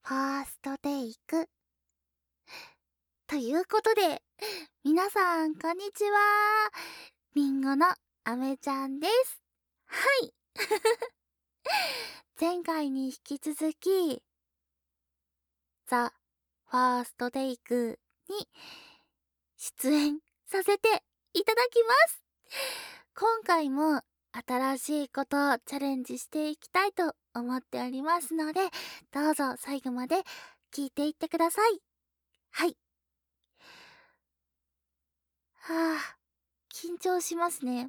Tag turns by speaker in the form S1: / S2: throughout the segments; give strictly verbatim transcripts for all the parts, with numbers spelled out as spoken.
S1: ファーストテイク。ということで、皆さん、こんにちは。リンゴのあめちゃんです。はい。前回に引き続き、ザ・ファーストテイクに出演させていただきます。今回も新しいことをチャレンジしていきたいと思っておりますので、どうぞ最後まで聞いていってください。はい。はあ、緊張しますね。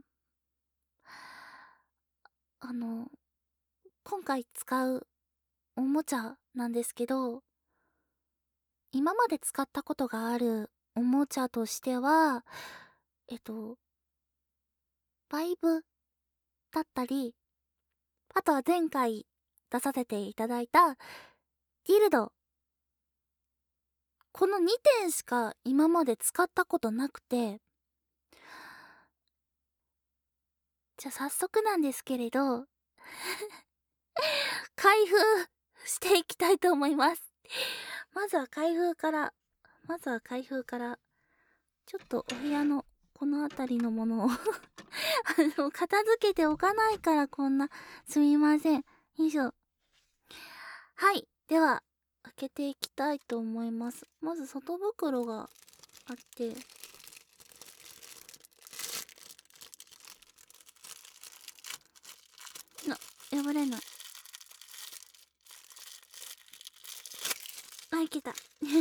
S1: あの、今回使うおもちゃなんですけど、今まで使ったことがあるおもちゃとしては、えっと、バイブだったり、あとは前回出させていただいたディルド。このにてんしか今まで使ったことなくて、じゃあ早速なんですけれど、開封していきたいと思います。まずは開封から、まずは開封から、ちょっとお部屋のこの辺りのものをあの、片付けておかないからこんな、すみません。よいしょ。はい。では、開けていきたいと思います。まず外袋があって、な、破れない。あ、いけた。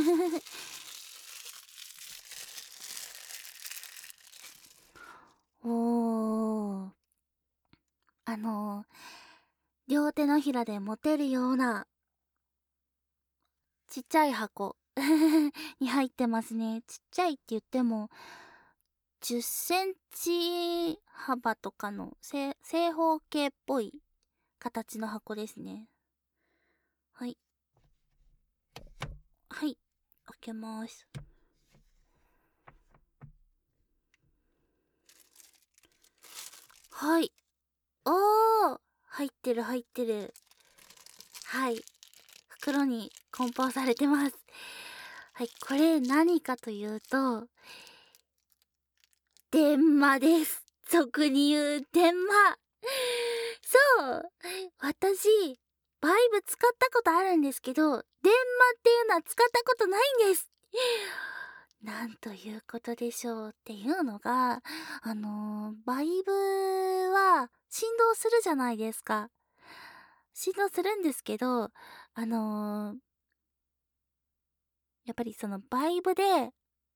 S1: おー。あのー、両手のひらで持てるような、ちっちゃい箱に入ってますね。ちっちゃいって言っても、じゅっセンチ幅とかの正正方形っぽい形の箱ですね。はい。はい。開けます。はい。おー、入ってる入ってる。はい。袋に梱包されてます。はい。これ何かというと、電話です。俗に言う電話。そう。私、バイブ使ったことあるんですけど、電話っていうのは使ったことないんです。なんということでしょうっていうのが、あのー、バイブは振動するじゃないですか。振動するんですけど、あのー、やっぱりそのバイブで、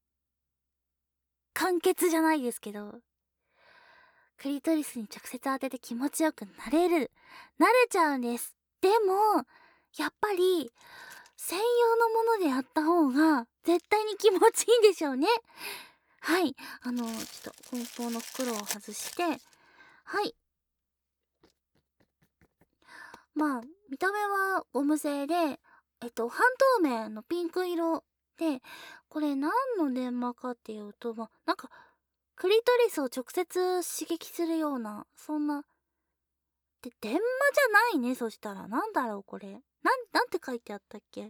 S1: 完結じゃないですけど、クリトリスに直接当てて気持ちよくなれる、慣れちゃうんです。でも、やっぱり、専用のものでやった方が、絶対に気持ちいいんでしょうね。はい。あの、ちょっと梱包の袋を外して、はい。まあ、見た目はゴム製で、えっと、半透明のピンク色で、これ何の電話かっていうと、まあ、なんか、クリトリスを直接刺激するような、そんな、で、電話じゃないね、そしたら。なんだろう、これ。なん、なんて書いてあったっけ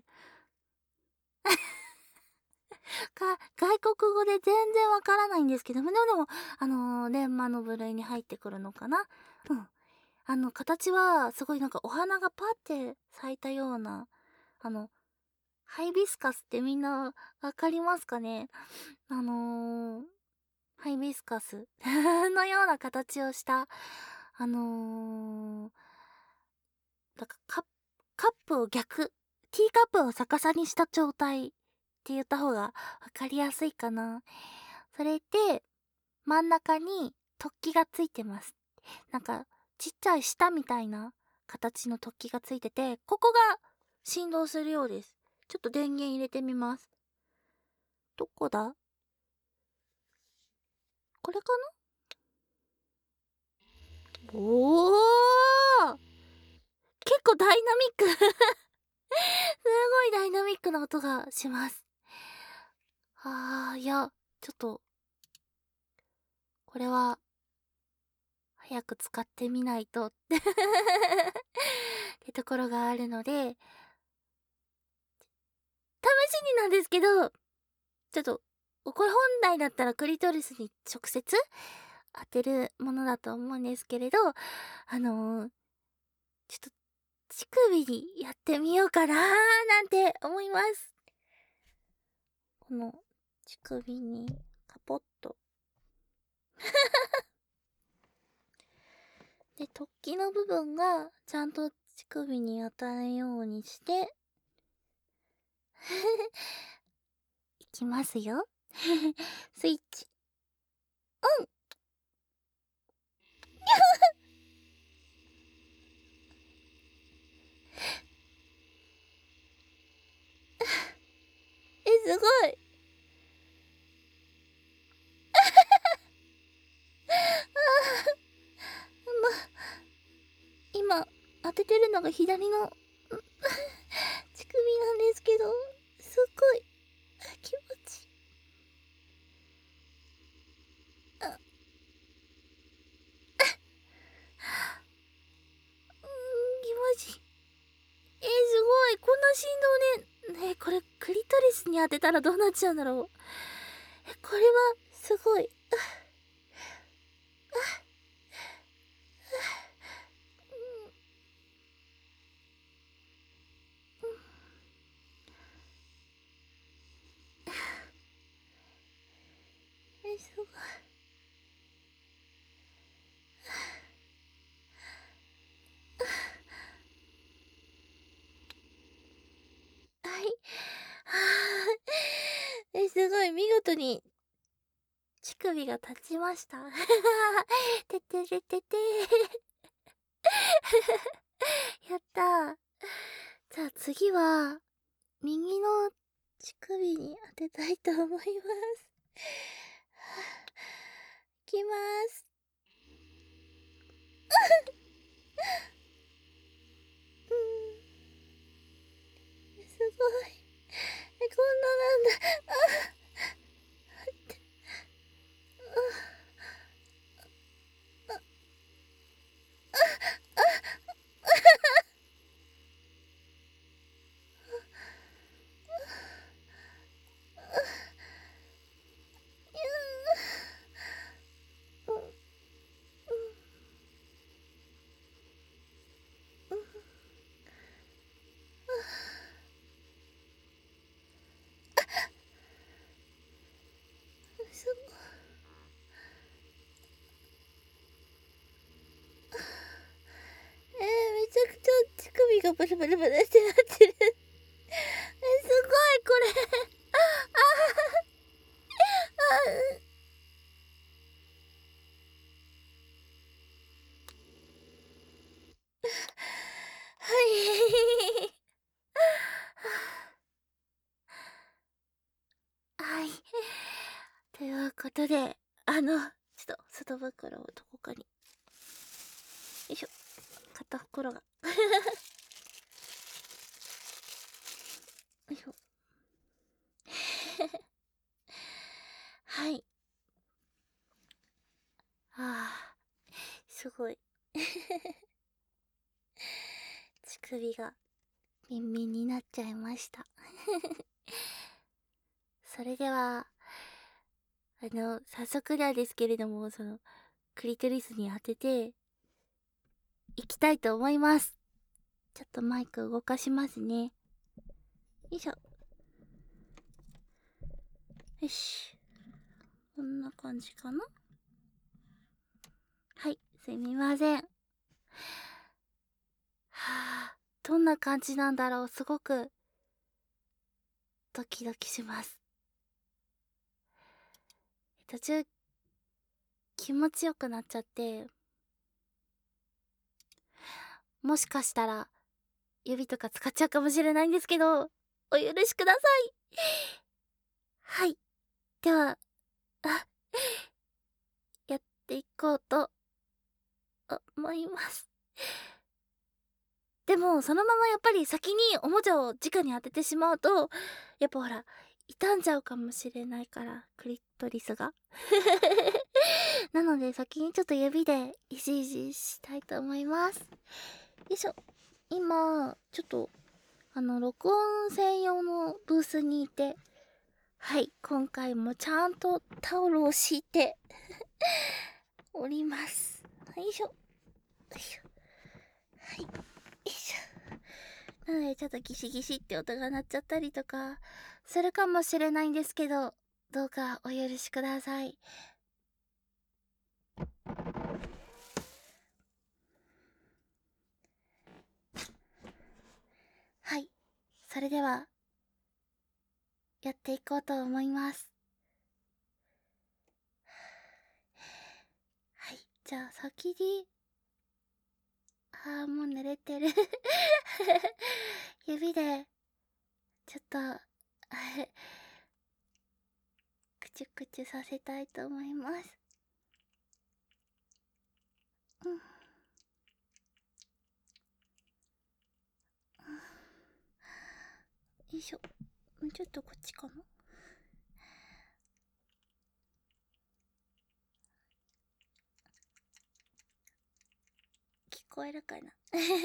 S1: か、外国語で全然わからないんですけども、でもでも、あのー、電話の部類に入ってくるのかな。うん。あの、形は、すごいなんかお花がパって咲いたような、あの、ハイビスカスってみんなわかりますかね。あのー、ハイビスカスのような形をした、あのー、なんかカップ、カップを逆、ティーカップを逆さにした状態って言った方がわかりやすいかな。それで、真ん中に突起がついてます。なんか、ちっちゃい舌みたいな形の突起がついてて、ここが振動するようです。ちょっと電源入れてみます。どこだ？これかな？おー！結構ダイナミックすごいダイナミックな音がします。あー、いや、ちょっと、これは、早く使ってみないとってところがあるので、 になんですけど、ちょっと、これ本来だったらクリトリスに直接当てるものだと思うんですけれど、あのー、ちょっと乳首にやってみようかなーなんて思います。この乳首にカポッと。で、突起の部分がちゃんと乳首に当たるようにして、いきますよ。スイッチ。オンえ、すごい。今、当ててるのが左の乳首なんですけど、すっごい気持ちいい。あ、うん、気持ちいい。えー、すごい。こんな振動ね。ねえ、これクリトリスに当てたらどうなっちゃうんだろう。え、これはすごい。え、すごい。はい。はあ、え、すごい。見事に乳首が立ちました。ててれてて。やったー。じゃあ次は、右の乳首に当てたいと思います。いきます。うん。すごい。え、こんななんだ。あすごい。えー、めちゃくちゃ乳首がブルブルブルってなってる。え、すごい、これ。ああ、はい。はい。ということで、あの、ちょっと外袋をどこかに。よいしょ。片袋が。よいしょ。はい。ああ、すごい。乳首がミンミンになっちゃいました。それでは、あの、早速なんですけれども、その、クリトリスに当てて、いきたいと思います。ちょっとマイク動かしますね。よいしょ。よし。こんな感じかな。はい、すみません。はあ、どんな感じなんだろう。すごく、ドキドキします。途中、気持ちよくなっちゃって、もしかしたら、指とか使っちゃうかもしれないんですけど、お許しください。はい。では、あ、やっていこうと思います。でも、そのままやっぱり先におもちゃを直に当ててしまうと、やっぱほら、傷んじゃうかもしれないから、クリトリスが。なので先にちょっと指でいじいじしたいと思います。よいしょ。今、ちょっと、 あの、録音専用のブースにいて、はい、今回もちゃんとタオルを敷いております。よいしょ。よいしょ。はい。よいしょ。なので、ちょっとギシギシって音が鳴っちゃったりとか、するかもしれないんですけど、どうかお許しください。はい。それでは、やっていこうと思います。はい。じゃあ、先に、あー、もう濡れてる。指で、ちょっと、くちゅくちゅさせたいと思います。うん。よいしょ。ちょっとこっちかな。聞こえるかな。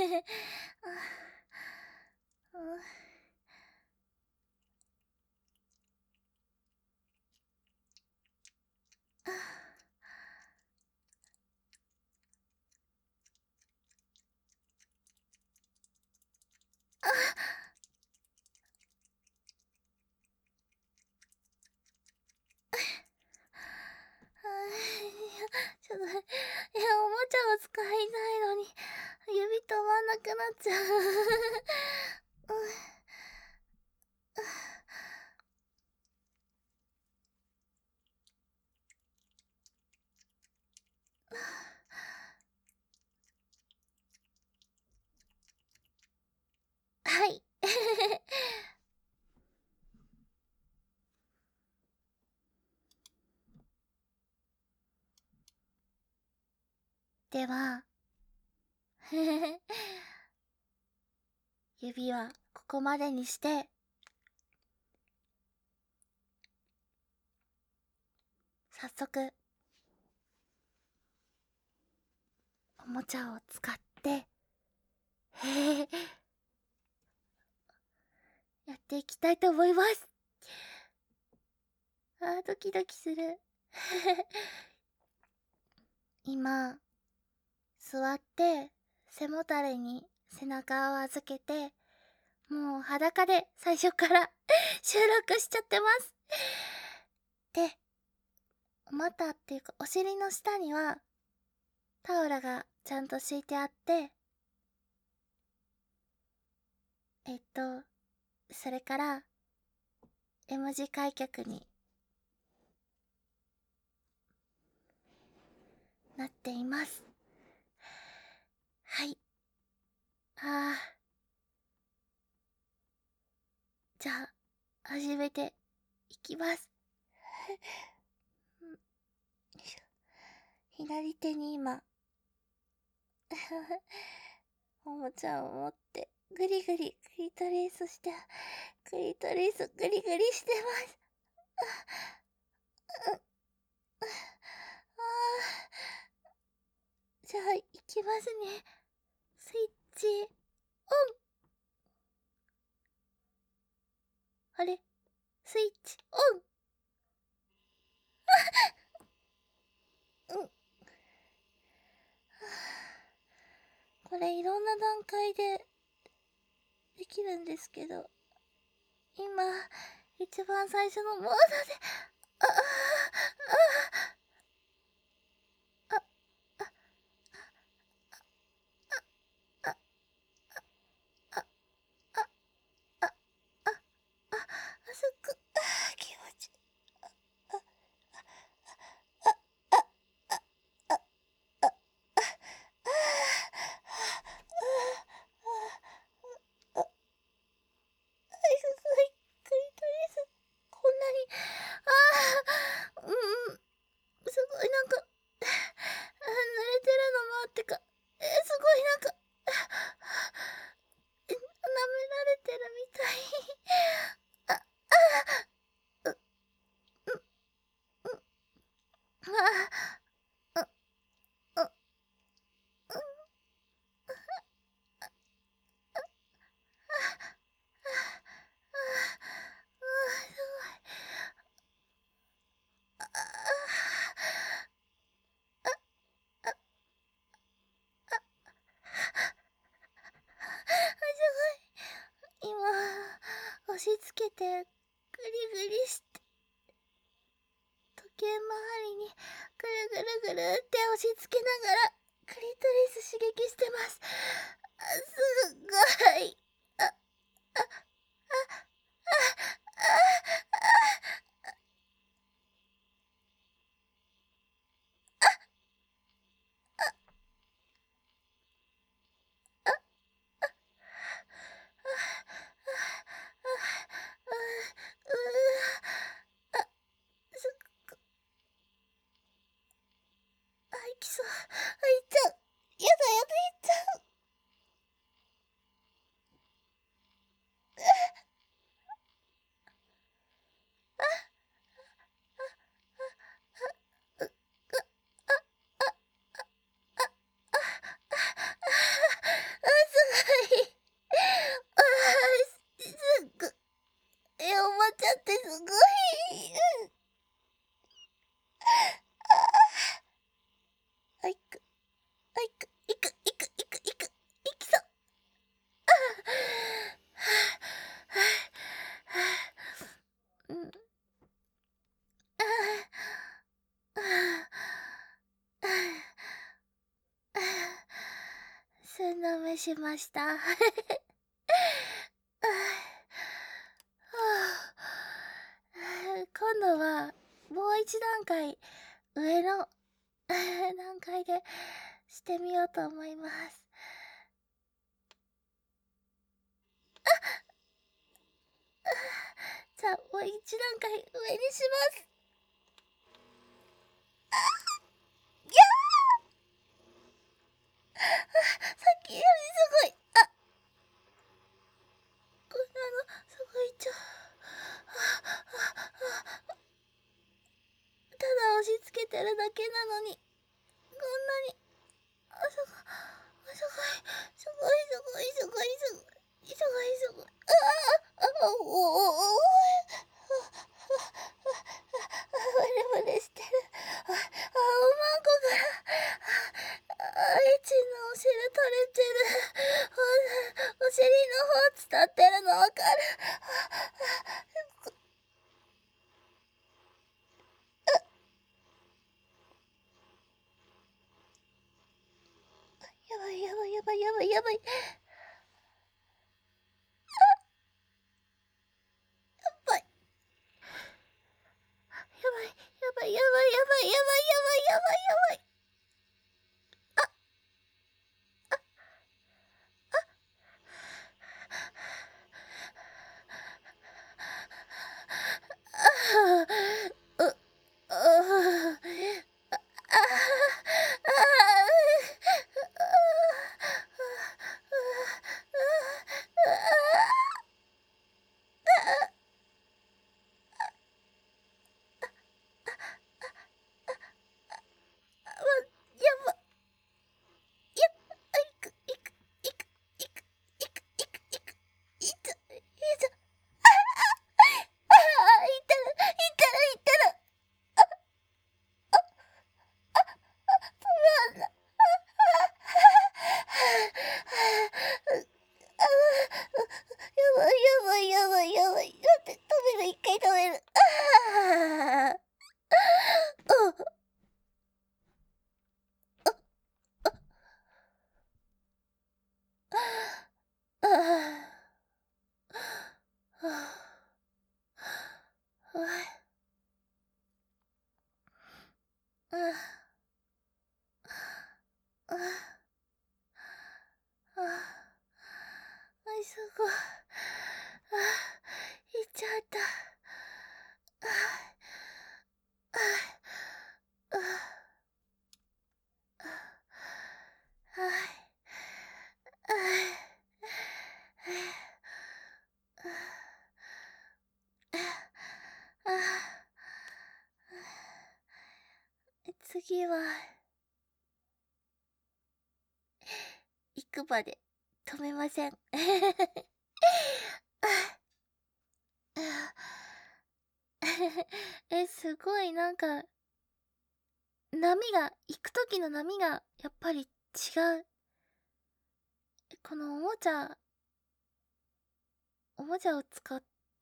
S1: ちょっと、いや、おもちゃを使いたいのに、指止まんなくなっちゃう。はい。では、指はここまでにして、早速、おもちゃを使って、やっていきたいと思います。あー、ドキドキする。今、座って、背もたれに背中を預けて、もう裸で最初から収録しちゃってます。で、股っていうかお尻の下にはタオルがちゃんと敷いてあって、えっと、それから M 字開脚になっています。はい。あー。じゃあ、始めていきます。左手に今、おもちゃを持って、グリグリ、クリトリスして、クリトリスグリグリしてます。じゃあ、いきますね。スイッチ、オン。あれ、スイッチ、オン。うん。これいろんな段階でできるんですけど、今、一番最初のモードで、ああ、ああ、ああ、ああ、ああ、ああ、あ、すっご、ああ、気持ちいい。あ、あ、あ、あ、あ、あ、あ、あ、あ、あ、すごい、クリトリス、こんなに、ああ、うん、 し付けてグリグリして、時計回りにぐるぐるぐるって押し付けながらクリトリス刺激してます。あ、すごい。あ、あ、あ、あ、あ、あ、あ、あ、あ、すっご、あ、いきそう。あ、いっちゃう。やだやだ、いっちゃう。う、う、あ、あ、あ、あ、あ、すごい。あー、すすっご、え、おばちゃんってすごい。うん。あ、いく、あ、いく、いく、いく、いく、いく、いきそう。ああ、はあ、うん。ああ、ああ、すんなめしました。今度はもう一段階上の段階でしてみようと思います。じゃあもう一段階上にします。いやー、さっきよりすごい。あ、こんなのすごいちょ。ただ押し付けてるだけなのにこんなに、あ、すごい、すごい、すごい、すごい、すごい、すごい、すごい、すごい。ああ、あ、おお、おお、ブレブレしてる。あ、あ、おまんこから、あ、エッチなお汁垂れてる。お、お尻の方伝ってるのわかる。やばいやばいやばいやばいやばい。やばい。やばいやばいやばいやばいやばいやばいやばいやばい。ああ、う、ああ、あやば、や、あ、いく、いく、いく、いく、いく、いく、いく、いた、いた、ああ、いたる、いたる、いたる、なんだ、ああ、やばいやばいやばいやばい、待って、止める、一回止める。ああ、あ、ああ、ああ、ああ、ああ、ああ、すごい。ああ、いっちゃった。ああ、ああ、ああ、ああ、ああ、次は、行くまで止めません。え、すごいなんか、波が、行く時の波がやっぱり違う。このおもちゃ、おもちゃを使っ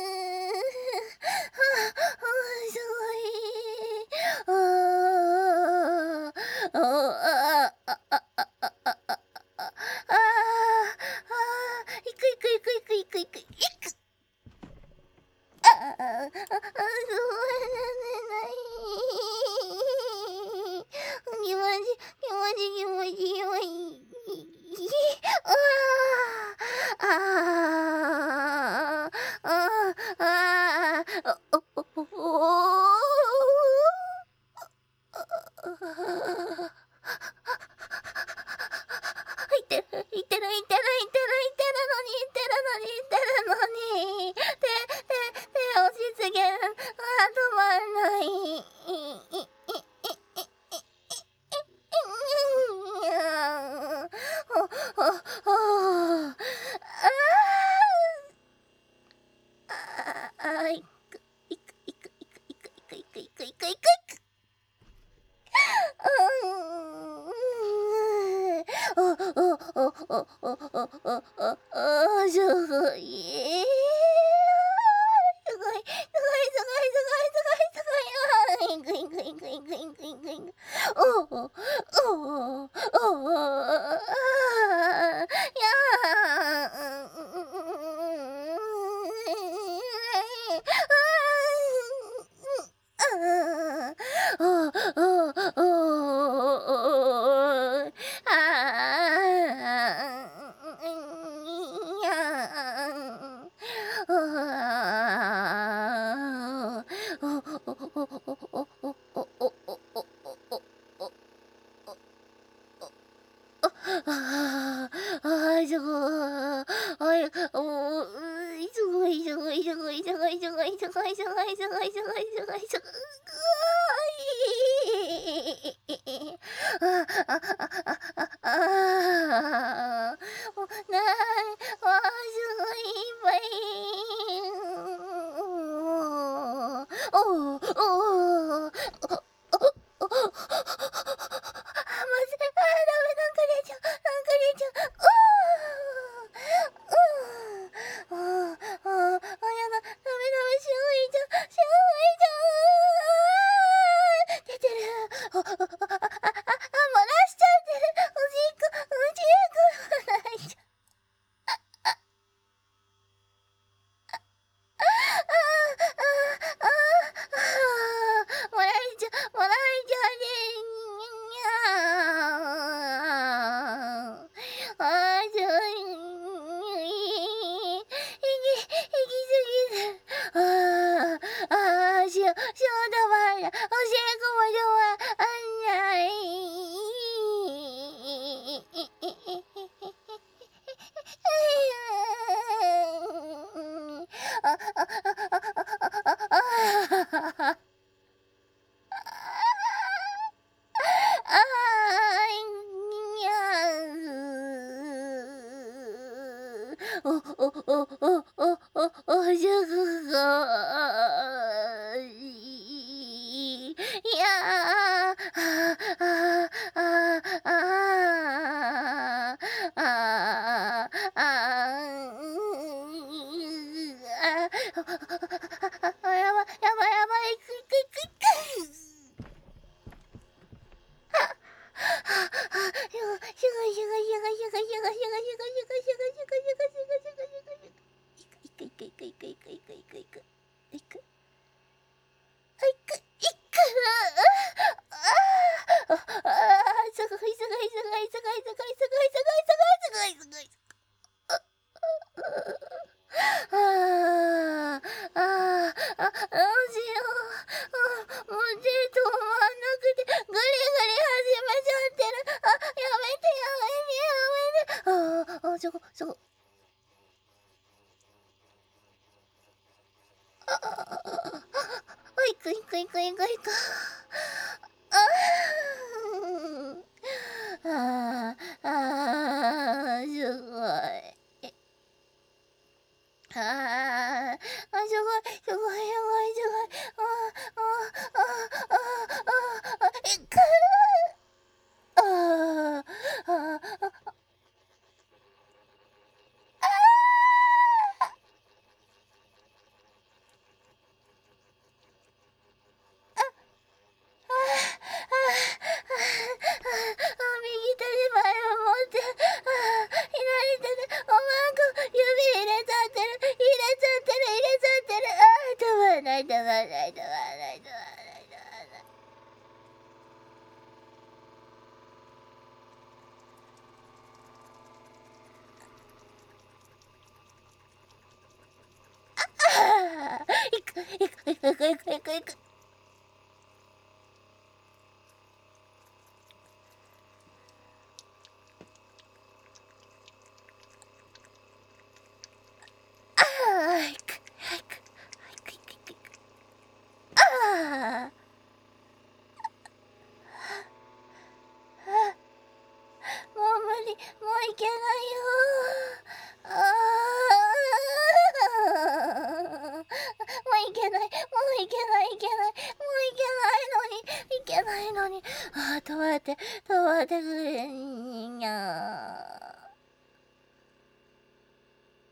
S1: あ、すごい。すごい、すごい、すごい、すごい、すごい、すごい。あー、いくいくいくいくいくいくいく。おお、おお、おお、ああ、いやー、うん、ああ、おお、おお、あああ、ああ、すごい。あい、おー、すごい、すごい、すごい、すごい、すごい、すごい、すごい、すごい、すごい、すごい、すごい、すごい。ああ、あ、あ、あ、あ、あ、もう、なあ、わあ、すごい、いっぱい。おお、おお、あ、まずい、あー、ダメ、なんか出ちゃう、なんか出ちゃう。うーん、うーん、あー、あー、あ、やだ、ダメ、ダメ、しおいちゃん、しおいちゃん、出てる。あ、あ、あ、あ、あ、あ、漏らしちゃってる。おしっこ、おしっこ、漏らしちゃう。あー、あー、あー、あー、漏らしちゃう、漏らしちゃうね。にゃー。あー、そう、いき、いきすぎる。あー、あー、しょ、しょうだまだ。おしっこも止まんない。あ、あ、あ、あ、あ、あ、あ、あー、にゃー。お、お、お、お、お、お、おしゃくが、いやー、ああ、ああ、ああ、ああ、あ、やば、やばい、やばい、くいくいくいくい。ああ、ああ、あ、どうしよう。あ、もう手止まんなくて、ぐりぐり始めちゃってる。あ、やめて、やめて、やめて。ああ、そこ、そこ。ああ、あ、いくいくいくいくいく。ああ、ああ、ああ、すごい。ああ、あ、すごい、すごい、すごい、すごい。ああ、ああ、ああ、ああ、あ、いく。ああ、ああ、ああ、ああ、右手に前を持って、ああ、左手でおまんこ指入れちゃってる、入れちゃってる、入れちゃってる。ああ、止まらない、止まらない、止まらない、止まらない、止まらない。ああ、いく、いく、いく、いく、いく、いく、いく。ああ、いく、いく、いく、いく、いく、いく。ああ、もう無理、もういけないよ。ああ、もういけない、もういけない、いけない、もういけないのに、いけないのに。ああ、止まって、止まってくれ、にゃー。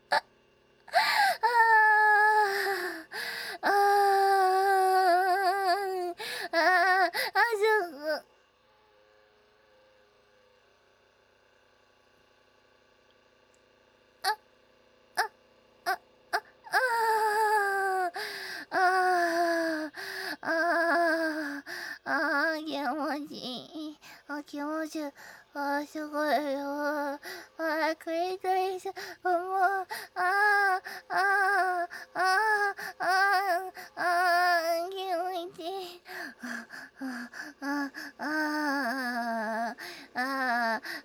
S1: ちゅ、あー、すごいよ。あー、クリトリス、もう、あー、あー、あー、あー、あー、気持ちいい。あー、あー、あー、あー、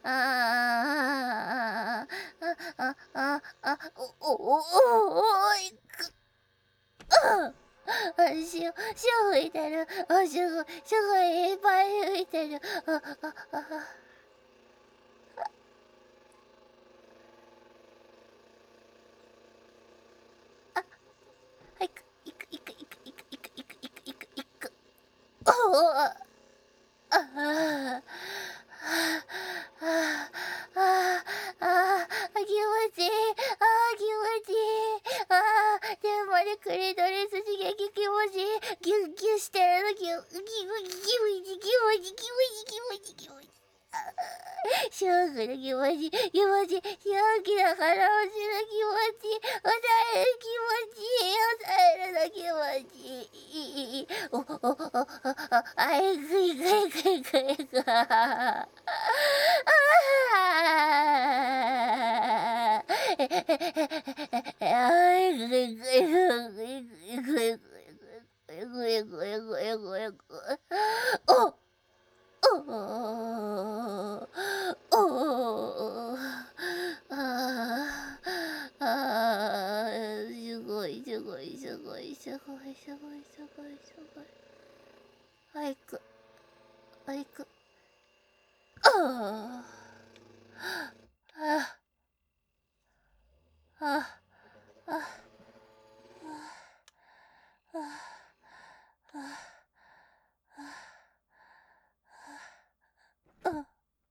S1: あー、あ、あ、あ、お、お、お、おいく、ああ、潮、潮吹いてる。あ、すごい、すごいいっぱい吹いてる。あ、あ、あ、あ、はいく、いく、いく、いく、いく、いく、いく、いく、いく、いく。おお、ああ、ああ、ああ、気持ちいい。ああ、気持ちいい。ああ、でもね、クリトリス刺激気持ちいい。ギュッギュしてるの、ギュッ、ギュッ、ギュッ、ギュッ、ギュッ、ギュッ、ギュッ、ギュッ、ギュッ、ギュッ。ショークの気持ち、気持ち、正気だから落ちる気持ち、抑える気持ち、抑えるの気持ち。お、お、お、お、あ、いくいくいくいくいく。ああ。あいくいくいくいくいくいくいくいくいくいくいくいく。お、おおお、ああ、ああ、すごいすごいすごいすごいすごいすごいすごい。あいく、あいく、ああ、ああ、ああ、ああ、あ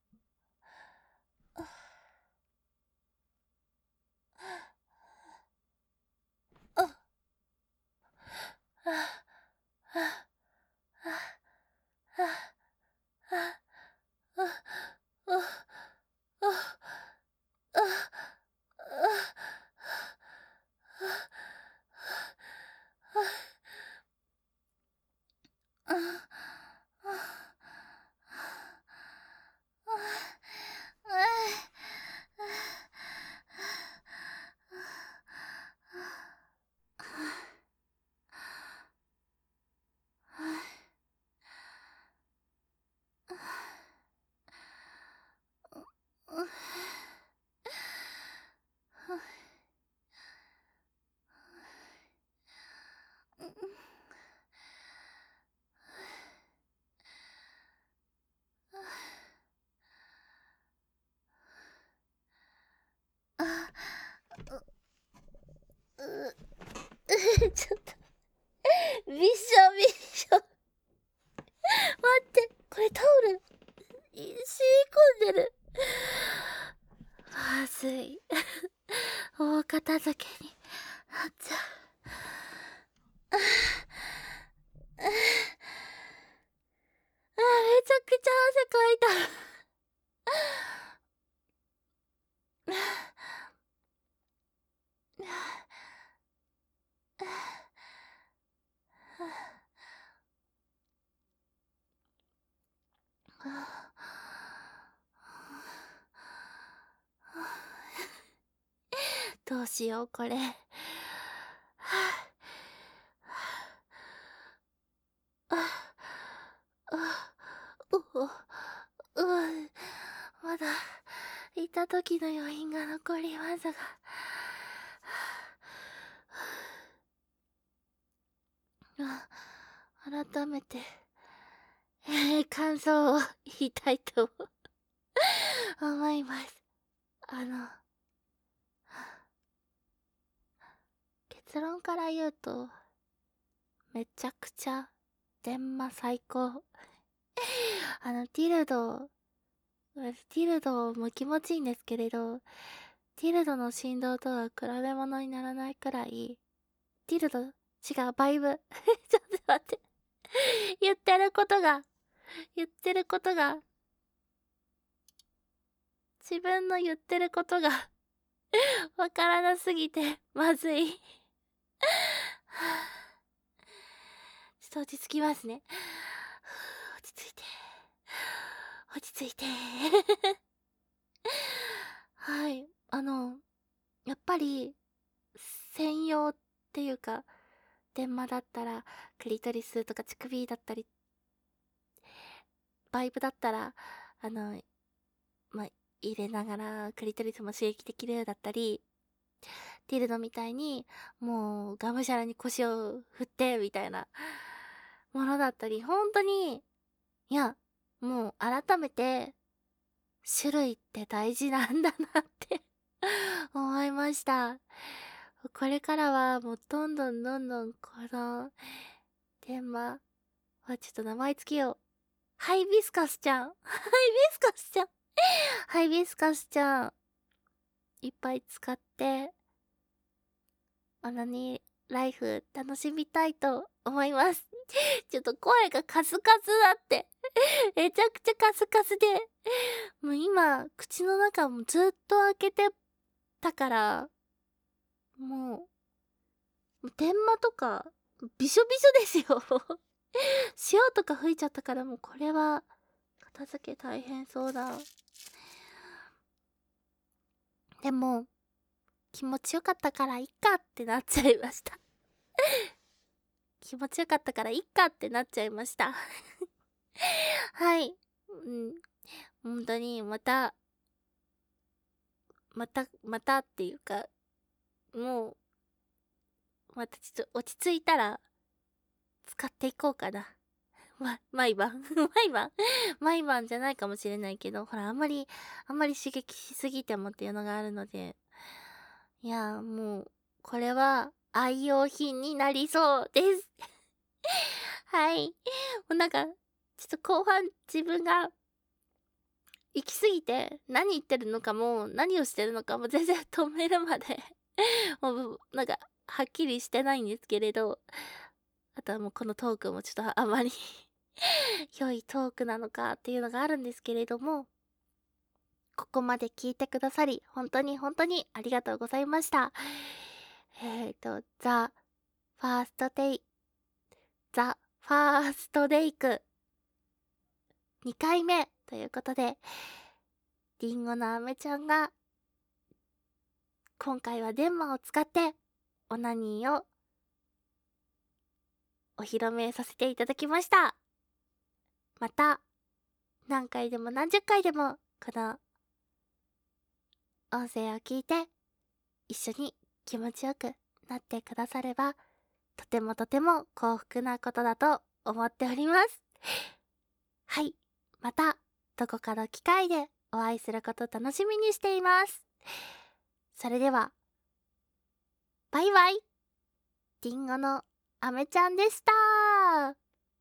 S1: あ、ちょっと、びしょびしょ。待って、これタオル、染み込んでる。まずい。大片付けになっちゃう。ああ、めちゃくちゃ汗かいた。どうしようこれ。うううまだいた時の余韻が残りますが、あ、改めて、えー、感想を言いたいと思います。あの、結論から言うと、めちゃくちゃ電マ最高。あの、ティルド、ティルドも気持ちいいんですけれど、ティルドの振動とは比べ物にならないくらい、ティルド、違う、バイブ。ちょっと待って。言ってることが、言ってることが、自分の言ってることがわからなすぎて、まずい。ちょっと落ち着きますね。落ち着いて。 落ち着いて。はい。あの、やっぱり、専用っていうか、電話だったら、クリトリスとか乳首だったり、バイブだったら、あの、ま、入れながらクリトリスも刺激できるだったり、ティルドみたいに、もう、がむしゃらに腰を振って、みたいな、ものだったり、ほんとに、いや、もう改めて、種類って大事なんだなって思いました。これからはもうどんどんどんどんこの電話はちょっと名前つけよう。ハイビスカスちゃん。ハイビスカスちゃん。ハイビスカスちゃん。いっぱい使って、オナニーライフ楽しみたいと思います。ちょっと声がカスカスだって。めちゃくちゃカスカスで。もう今、口の中もずっと開けてたから、もう、電話とか、びしょびしょですよ。塩とか吹いちゃったからもうこれは、片付け大変そうだ。でも、気持ちよかったからいっかってなっちゃいました。気持ちよかったからいっかってなっちゃいました。はい。うん。本当に、また、また、またっていうか、もう、またちょっと落ち着いたら、使っていこうかな。ま、毎晩毎晩毎晩じゃないかもしれないけど、ほら、あんまり、あんまり刺激しすぎてもっていうのがあるので、いや、もう、これは愛用品になりそうです。はい。もうなんか、ちょっと後半自分が行き過ぎて何言ってるのかも何をしてるのかも全然止めるまでもうなんかはっきりしてないんですけれど、あとはもうこのトークもちょっとあまり良いトークなのかっていうのがあるんですけれども、ここまで聞いてくださり本当に本当にありがとうございました。えっ、ー、と、ザ・ファーストテイ、ザ・ファーストデイクにかいめということで、りんごのあめちゃんが今回はデンマを使ってオナニーをお披露目させていただきました。また何回でも何十回でもこの音声を聞いて一緒に気持ちよくなってくださればとてもとても幸福なことだと思っております。はい、またどこかの機会でお会いすること楽しみにしています。それではバイバイ。りんごのあめちゃんでした。